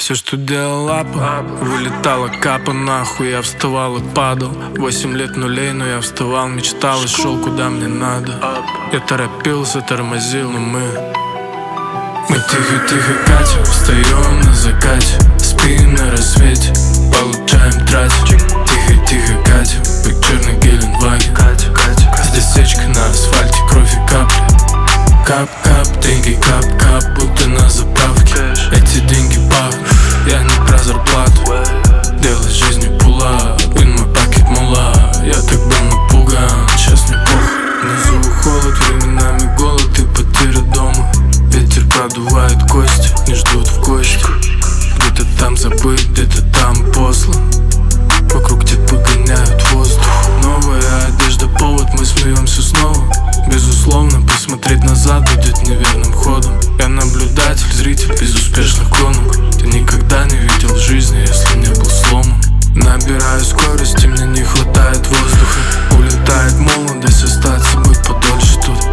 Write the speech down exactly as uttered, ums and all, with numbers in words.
Все, что делал лапа, вылетала капа нахуй. Я вставал и падал. Восемь лет нулей, но я вставал, мечтал и шел куда мне надо. Я торопился, тормозил, но мы Мы тихо-тихо катим, встаем на закате, спим на рассвете, получаем тратим. Тихо-тихо катим, как черный Геленваген. Здесь сечка на асфальте, кровь и капли. Кап-кап, деньги кап-кап, будто на заправке. Эти деньги пахнут, я не про зарплату. Делай жизнью пула, in my pocket мула. Я так был напуган, сейчас не похуй. Внизу холод, временами голод и потеря дома. Ветер продувает кости, не ждут в гости. Где-то там забыт, где-то там послан. Вокруг тебя погоняют воздух. Новая одежда, повод, мы смеемся снова. Безусловно, посмотреть назад будет неверным ходом. Я наблюдатель, зритель безуспешных гонок. Ты никогда не видел жизни, если не был сломан. Набираю скорость, и мне не хватает воздуха. Улетает молодость, остаться быть подольше тут.